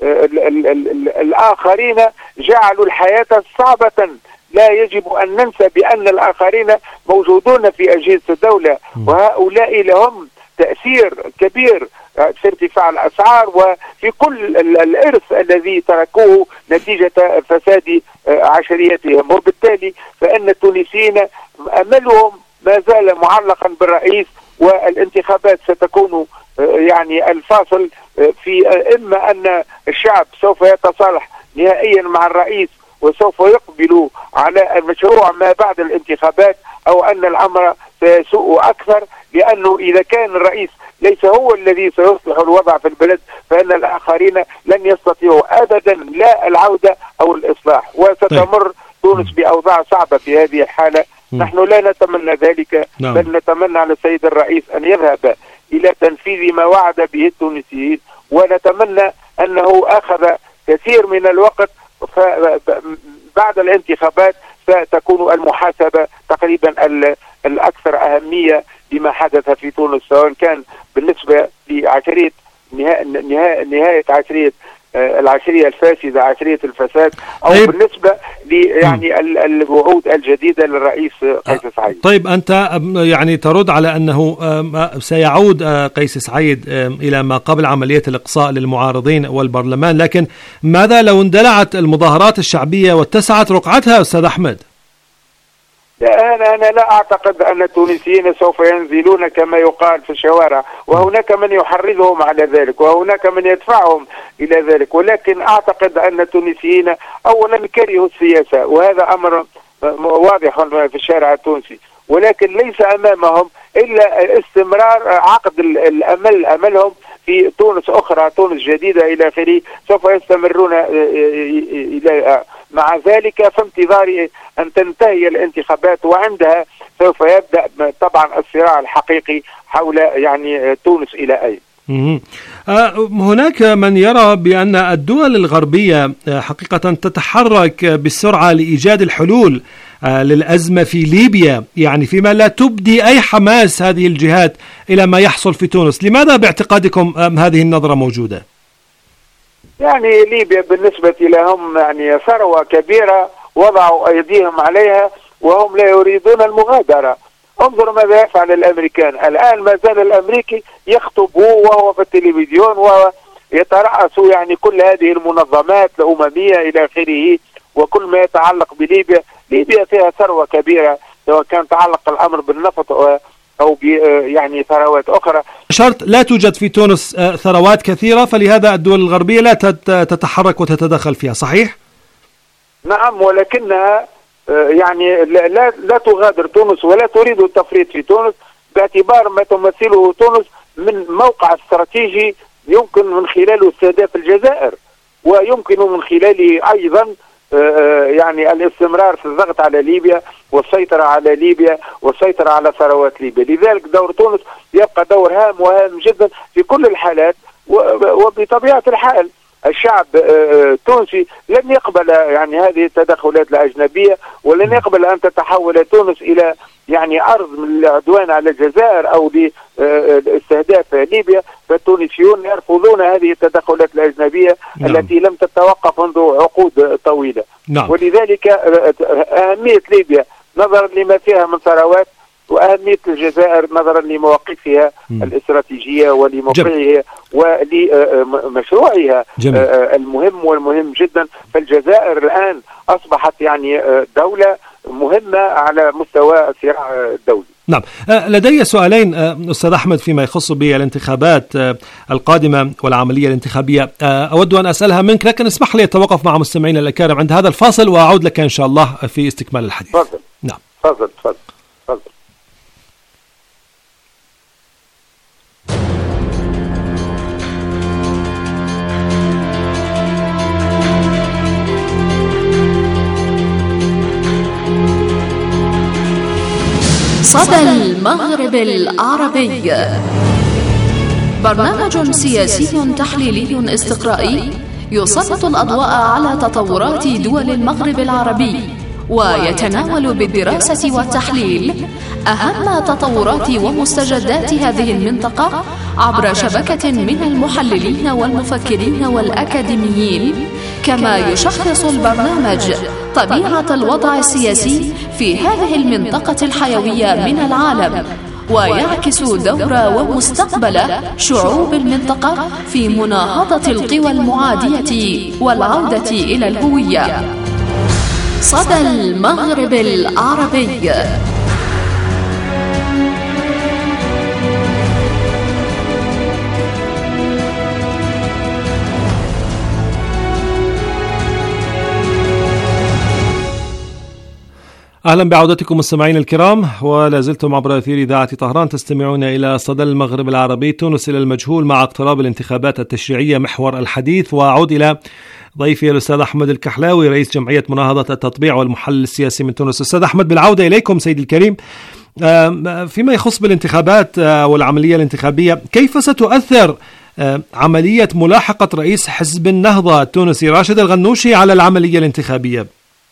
الآخرين جعلوا الحياة صعبة. لا يجب أن ننسى بأن الآخرين موجودون في أجهزة الدولة، وهؤلاء لهم تأثير كبير في ارتفاع الأسعار وفي كل الإرث الذي تركوه نتيجة فساد عشريتهم. وبالتالي فإن التونسيين أملهم ما زال معلقا بالرئيس، والانتخابات ستكون يعني الفاصل في إما أن الشعب سوف يتصالح نهائيا مع الرئيس وسوف يقبل على المشروع ما بعد الانتخابات، أو أن الأمر سيسوء أكثر، لأنه إذا كان الرئيس ليس هو الذي سيصلح الوضع في البلد فإن الآخرين لن يستطيعوا أبدا لا العودة أو الإصلاح، وستمر تونس بأوضاع صعبة في هذه الحالة. نحن لا نتمنى ذلك، بل نتمنى على السيد الرئيس أن يذهب إلى تنفيذ ما وعد به التونسيين، ونتمنى أنه أخذ كثير من الوقت، بعد الانتخابات ستكون المحاسبة تقريبا الأكثر أهمية لما حدث في تونس، سواء كان بالنسبة لعشرية نهاية العشرية الفاسدة، عشرية الفساد، أو طيب. بالنسبة يعني الوعود الجديدة للرئيس قيس سعيد. طيب أنت يعني ترد على أنه سيعود قيس سعيد إلى ما قبل عملية الإقصاء للمعارضين والبرلمان، لكن ماذا لو اندلعت المظاهرات الشعبية واتسعت رقعتها أستاذ أحمد؟ أنا لا أعتقد أن التونسيين سوف ينزلون كما يقال في الشوارع، وهناك من يحرضهم على ذلك وهناك من يدفعهم إلى ذلك، ولكن أعتقد أن التونسيين أولا كرهوا السياسة، وهذا أمر واضح في الشارع التونسي، ولكن ليس أمامهم إلا استمرار عقد أملهم في تونس أخرى، تونس جديدة إلى آخره، سوف يستمرون إلى مع ذلك في انتظار أن تنتهي الانتخابات، وعندها سوف يبدأ طبعا الصراع الحقيقي حول يعني تونس إلى أين. هناك من يرى بأن الدول الغربية حقيقة تتحرك بسرعة لإيجاد الحلول للأزمة في ليبيا، يعني فيما لا تبدي أي حماس هذه الجهات إلى ما يحصل في تونس. لماذا باعتقادكم هذه النظرة موجودة؟ يعني ليبيا بالنسبة لهم يعني ثروة كبيرة وضعوا أيديهم عليها وهم لا يريدون المغادرة. انظر ماذا يفعل الأمريكان الآن، ما زال الأمريكي يخطب وهو في التلفزيون ويترأس يعني كل هذه المنظمات الأممية إلى آخره، وكل ما يتعلق بليبيا. ليبيا فيها ثروة كبيرة، سواء كان تعلق الأمر بالنفط أو يعني ثروات أخرى. شرط لا توجد في تونس ثروات كثيرة، فلهذا الدول الغربية لا تتحرك وتتدخل فيها، صحيح؟ نعم، ولكنها يعني لا تغادر تونس ولا تريد التفريط في تونس، باعتبار ما تمثله تونس من موقع استراتيجي يمكن من خلاله استهداف الجزائر، ويمكن من خلاله أيضا يعني الاستمرار في الضغط على ليبيا والسيطرة على ليبيا والسيطرة على ثروات ليبيا. لذلك دور تونس يبقى دور هام وهام جدا في كل الحالات، وبطبيعة الحال الشعب التونسي لن يقبل يعني هذه التدخلات الأجنبية، ولن يقبل أن تتحول تونس إلى يعني أرض من العدوان على الجزائر أو لاستهداف ليبيا. فالتونسيون يرفضون هذه التدخلات الأجنبية التي لم تتوقف منذ عقود طويلة. ولذلك أهمية ليبيا نظرا لما فيها من ثروات، وأهمية الجزائر نظرا لمواقفها الاستراتيجية ولموقعها ولمشروعها المهم والمهم جدا. فالجزائر الآن أصبحت يعني دولة مهمة على مستوى الصراع الدولي. نعم، لدي سؤالين أستاذ أحمد فيما يخص بالانتخابات القادمة والعملية الانتخابية، أود أن أسألها منك، لكن اسمح لي أتوقف مع مستمعينا الأكارم عند هذا الفاصل وأعود لك إن شاء الله في استكمال الحديث. تفضل. نعم، تفضل. صدى المغرب العربي، برنامج سياسي تحليلي استقرائي يسلط الأضواء على تطورات دول المغرب العربي، ويتناول بالدراسة والتحليل أهم تطورات ومستجدات هذه المنطقة عبر شبكة من المحللين والمفكرين والأكاديميين. كما يشخص البرنامج طبيعة الوضع السياسي في هذه المنطقة الحيوية من العالم، ويعكس دور ومستقبل شعوب المنطقة في مناهضة القوى المعادية والعودة إلى الهوية. صدى المغرب العربي. أهلا بعودتكم مستمعين الكرام، ولا زلتم عبر أثير إذاعة طهران تستمعون إلى صدى المغرب العربي، تونس إلى المجهول مع اقتراب الانتخابات التشريعية محور الحديث. وأعود إلى ضيفي الأستاذ أحمد الكحلاوي رئيس جمعية مناهضة التطبيع والمحلل السياسي من تونس. أستاذ أحمد، بالعودة إليكم سيدي الكريم، فيما يخص بالانتخابات والعملية الانتخابية، كيف ستؤثر عملية ملاحقة رئيس حزب النهضة التونسي راشد الغنوشي على العملية الانتخابية؟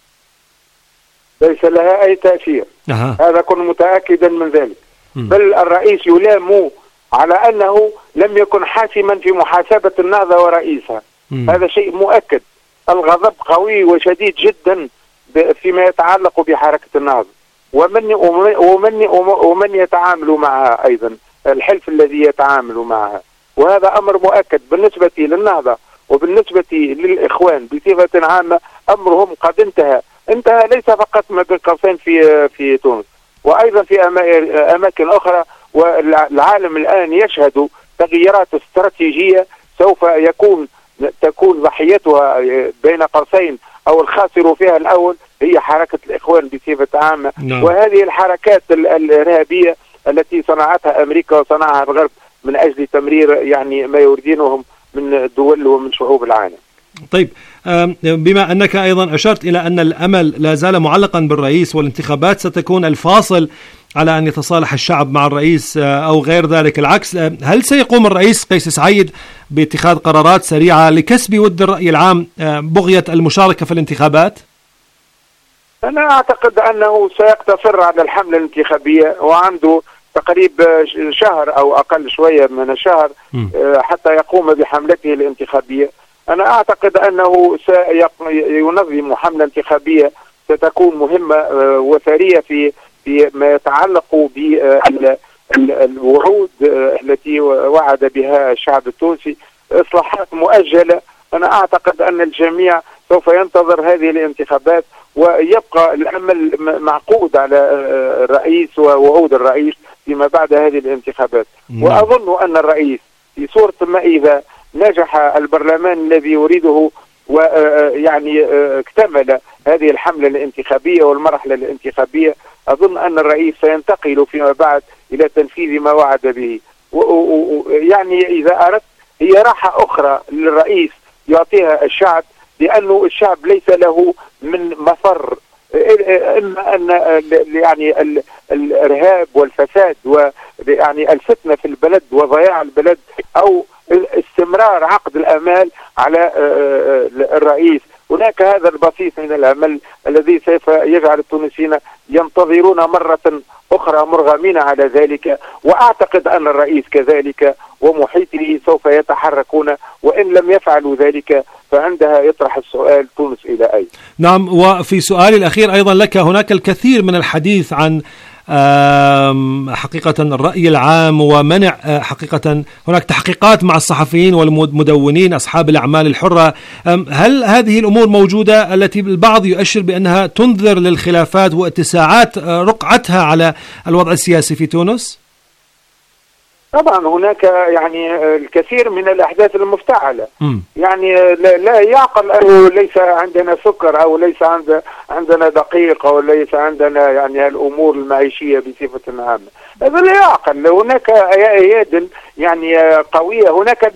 ليس لها أي تأثير. هذا كن متأكدا من ذلك. بل الرئيس يلام على أنه لم يكن حاسما في محاسبة النهضة ورئيسها. هذا شيء مؤكد. الغضب قوي وشديد جدا فيما يتعلق بحركة النهضة ومن يتعامل معها، أيضا الحلف الذي يتعامل معها، وهذا أمر مؤكد بالنسبة للنهضة وبالنسبة للإخوان بصفة عامة. أمرهم قد انتهى ليس فقط ما بين قوسين في تونس، وأيضا في أماكن أخرى. والعالم الآن يشهد تغييرات استراتيجية سوف تكون ضحيتها بين قوسين أو الخاسر فيها الأول هي حركة الإخوان بصفة عامة. وهذه الحركات الإرهابية التي صنعتها أمريكا وصنعها الغرب من أجل تمرير يعني ما يريدونه من الدول ومن شعوب العالم. طيب، بما أنك أيضا أشرت إلى أن الأمل لا زال معلقا بالرئيس والانتخابات ستكون الفاصل على أن يتصالح الشعب مع الرئيس أو غير ذلك العكس، هل سيقوم الرئيس قيس سعيد باتخاذ قرارات سريعة لكسب ود الرأي العام بغية المشاركة في الانتخابات؟ أنا أعتقد أنه سيقتصر على الحملة الانتخابية، وعنده تقريب شهر أو أقل شوية من الشهر حتى يقوم بحملته الانتخابية. أنا أعتقد أنه سينظم حملة انتخابية ستكون مهمة وثرية في ما يتعلق بالوعود التي وعد بها الشعب التونسي، إصلاحات مؤجلة. أنا أعتقد أن الجميع سوف ينتظر هذه الانتخابات، ويبقى الأمل معقود على الرئيس ووعود الرئيس فيما بعد هذه الانتخابات. وأظن أن الرئيس في صورة ما إذا نجح البرلمان الذي يريده ويعني اكتمل هذه الحملة الانتخابية والمرحلة الانتخابية، أظن أن الرئيس سينتقل فيما بعد إلى تنفيذ ما وعد به. يعني إذا أردت هي راحة أخرى للرئيس يعطيها الشعب، لأنه الشعب ليس له من مفر إما أن يعني الإرهاب والفساد ويعني الفتنة في البلد وضياع البلد، أو استمرار عقد الأمال على الرئيس. هناك هذا البسيط من الأمل الذي سوف يجعل التونسيين ينتظرون مرة أخرى مرغمين على ذلك، وأعتقد أن الرئيس كذلك ومحيطه سوف يتحركون، وإن لم يفعلوا ذلك فعندها يطرح السؤال تونس إلى أين؟ نعم، وفي سؤالي الأخير أيضا لك، هناك الكثير من الحديث عن حقيقة الرأي العام ومنع حقيقة هناك تحقيقات مع الصحفيين والمدونين أصحاب الأعمال الحرة. هل هذه الأمور موجودة التي البعض يؤشر بأنها تنذر للخلافات واتساعات رقعتها على الوضع السياسي في تونس؟ طبعا هناك يعني الكثير من الأحداث المفتعلة. يعني لا يعقل أنه ليس عندنا سكر أو ليس عندنا دقيق أو ليس عندنا يعني الأمور المعيشية بصفة عامة. هذا لا يعقل. هناك يد يعني قوية، هناك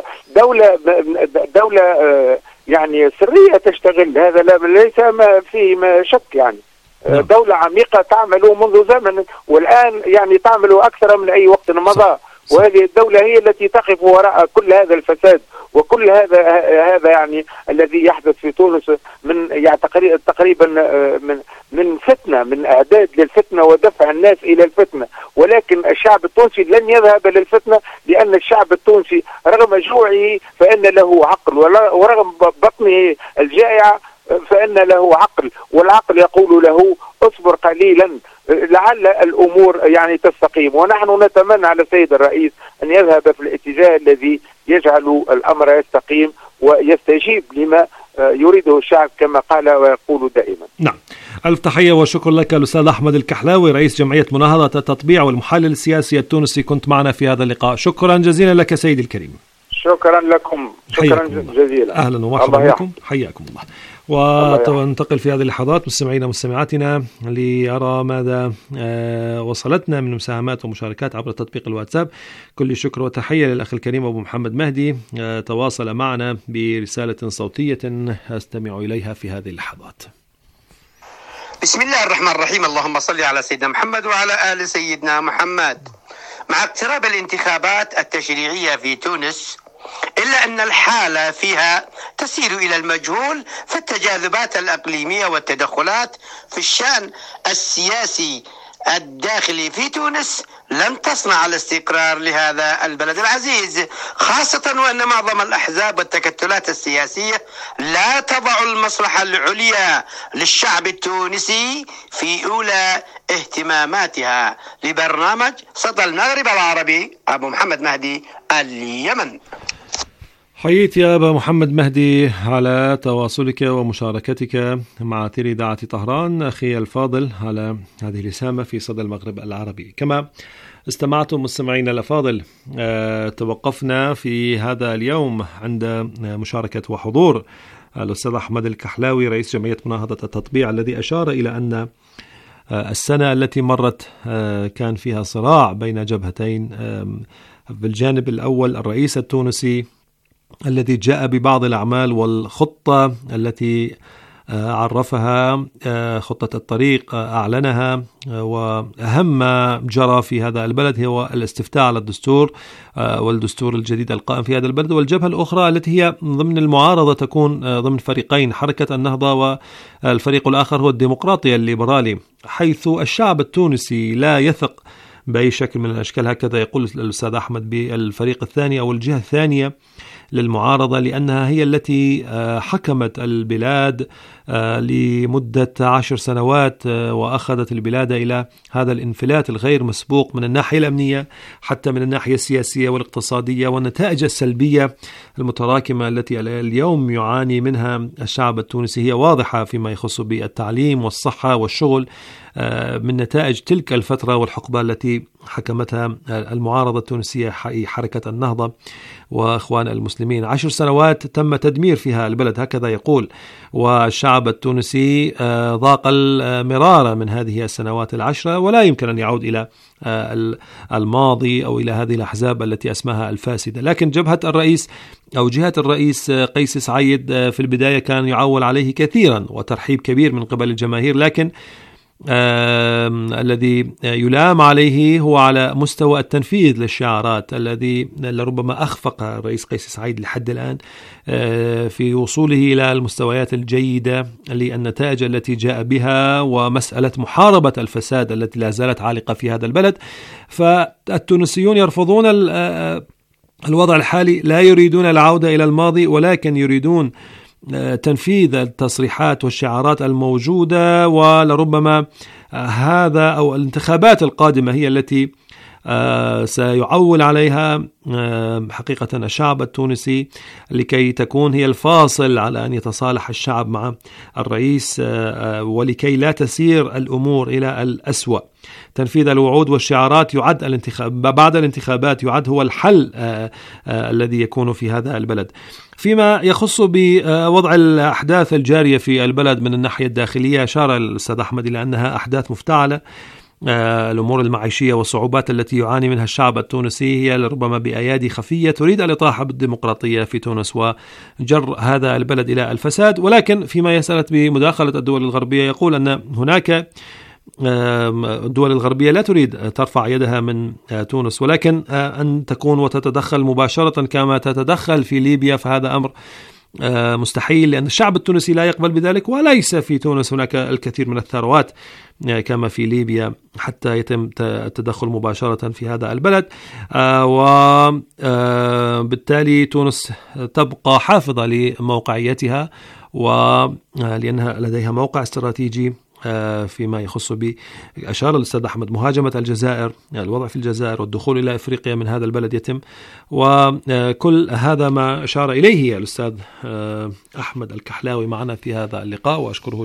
دولة يعني سرية تشتغل، هذا ليس فيه شك. يعني دولة عميقة تعمل منذ زمن، والآن يعني تعمل أكثر من أي وقت مضى. وهذه الدولة هي التي تقف وراء كل هذا الفساد وكل هذا يعني الذي يحدث في تونس من يعني تقريبا من فتنة، من إعداد للفتنة ودفع الناس إلى الفتنة. ولكن الشعب التونسي لن يذهب للفتنة، لأن الشعب التونسي رغم جوعه فإن له عقل، ورغم بطنه الجائعة فإن له عقل، والعقل يقول له اصبر قليلا لعل الأمور يعني تستقيم. ونحن نتمنى على السيد الرئيس أن يذهب في الاتجاه الذي يجعل الأمر يستقيم ويستجيب لما يريده الشعب كما قال ويقول دائما. نعم، ألف تحية وشكر لك الأستاذ أحمد الكحلاوي رئيس جمعية مناهضة التطبيع والمحلل السياسي التونسي، كنت معنا في هذا اللقاء. شكرا جزيلا لك سيدي الكريم. شكرا لكم، شكرا جزيلا. أهلا ومرحبا بكم، حياكم الله. وننتقل في هذه اللحظات مستمعينا ومستمعاتنا لأرى ماذا وصلتنا من مساهمات ومشاركات عبر تطبيق الواتساب. كل شكر وتحية للأخ الكريم أبو محمد مهدي، تواصل معنا برسالة صوتية أستمع إليها في هذه اللحظات. بسم الله الرحمن الرحيم، اللهم صل على سيدنا محمد وعلى آل سيدنا محمد. مع اقتراب الانتخابات التشريعية في تونس، إلا أن الحالة فيها تسير إلى المجهول، فالتجاذبات الأقليمية والتدخلات في الشأن السياسي الداخلي في تونس لن تصنع الاستقرار لهذا البلد العزيز، خاصة وأن معظم الأحزاب والتكتلات السياسية لا تضع المصلحة العليا للشعب التونسي في أولى اهتماماتها. لبرنامج صدى المغرب العربي، أبو محمد مهدي، اليمن. حييت يا أبا محمد مهدي على تواصلك ومشاركتك مع أثير إذاعة طهران، أخي الفاضل، على هذه الإسهامة في صدى المغرب العربي. كما استمعتم مستمعين الأفاضل، توقفنا في هذا اليوم عند مشاركة وحضور الأستاذ أحمد الكحلاوي رئيس جمعية مناهضة التطبيع، الذي أشار إلى أن السنة التي مرت كان فيها صراع بين جبهتين. بالجانب الأول الرئيس التونسي الذي جاء ببعض الأعمال والخطة التي عرفها، خطة الطريق أعلنها، وأهم ما جرى في هذا البلد هو الاستفتاء على الدستور والدستور الجديد القائم في هذا البلد. والجبهة الأخرى التي هي ضمن المعارضة تكون ضمن فريقين، حركة النهضة، والفريق الآخر هو الديمقراطي الليبرالي، حيث الشعب التونسي لا يثق بأي شكل من الأشكال، هكذا يقول الأستاذ أحمد، بالفريق الثاني أو الجهة الثانية للمعارضة، لأنها هي التي حكمت البلاد لمدة 10 سنوات وأخذت البلاد إلى هذا الانفلات الغير مسبوق من الناحية الأمنية حتى من الناحية السياسية والاقتصادية، والنتائج السلبية المتراكمة التي اليوم يعاني منها الشعب التونسي هي واضحة فيما يخص بالتعليم والصحة والشغل من نتائج تلك الفترة والحقبة التي حكمتها المعارضة التونسية، حركة النهضة وأخوان المسلمين. 10 سنوات تم تدمير فيها البلد، هكذا يقول، والشعب التونسي ضاق المرارة من هذه السنوات 10، ولا يمكن أن يعود إلى الماضي أو إلى هذه الأحزاب التي أسماها الفاسدة. لكن جبهة الرئيس أو جهة الرئيس قيس سعيد في البداية كان يعول عليه كثيرا وترحيب كبير من قبل الجماهير، لكن الذي يلام عليه هو على مستوى التنفيذ للشعارات الذي لربما أخفق الرئيس قيس سعيد لحد الآن في وصوله إلى المستويات الجيدة للنتائج التي جاء بها، ومسألة محاربة الفساد التي لا زالت عالقة في هذا البلد. فالتونسيون يرفضون الوضع الحالي، لا يريدون العودة إلى الماضي، ولكن يريدون تنفيذ التصريحات والشعارات الموجودة، ولربما هذا أو الانتخابات القادمة هي التي سيعول عليها حقيقة الشعب التونسي لكي تكون هي الفاصل على أن يتصالح الشعب مع الرئيس، ولكي لا تسير الأمور إلى الأسوأ. تنفيذ الوعود والشعارات يعد بعد الانتخابات يعد هو الحل الذي يكون في هذا البلد. فيما يخص بوضع الأحداث الجارية في البلد من الناحية الداخلية، أشار الأستاذ أحمد إلى أنها أحداث مفتعلة. الأمور المعيشية والصعوبات التي يعاني منها الشعب التونسي هي ربما بأيادي خفية تريد الإطاحة بالديمقراطية في تونس وجر هذا البلد إلى الفساد. ولكن فيما يسألت بمداخلة الدول الغربية، يقول أن هناك الدول الغربية لا تريد ترفع يدها من تونس، ولكن أن تكون وتتدخل مباشرة كما تتدخل في ليبيا، فهذا أمر مستحيل، لأن الشعب التونسي لا يقبل بذلك، وليس في تونس هناك الكثير من الثروات كما في ليبيا حتى يتم التدخل مباشرة في هذا البلد. وبالتالي تونس تبقى حافظة لموقعيتها، ولأنها لديها موقع استراتيجي فيما يخص أشار الأستاذ أحمد مهاجمة الجزائر، الوضع في الجزائر والدخول إلى أفريقيا من هذا البلد يتم، وكل هذا ما أشار إليه الأستاذ أحمد الكحلاوي معنا في هذا اللقاء، وأشكره